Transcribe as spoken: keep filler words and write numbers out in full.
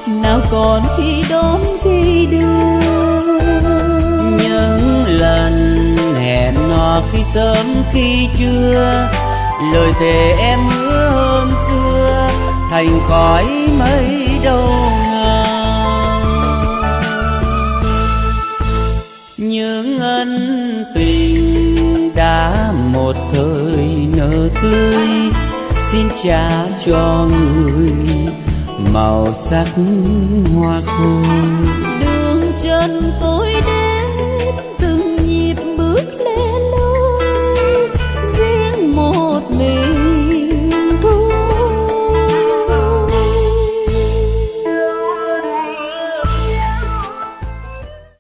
nào còn khi đón khi đưa. Những lần hẹn hò khi sớm khi trưa, lời thề em hứa hôm xưa thành khói mây đâu ngờ. Những ân tình đã một thời nở tươi, xin trả cho người màu sắc hoa khôi. Đường chân tôi đến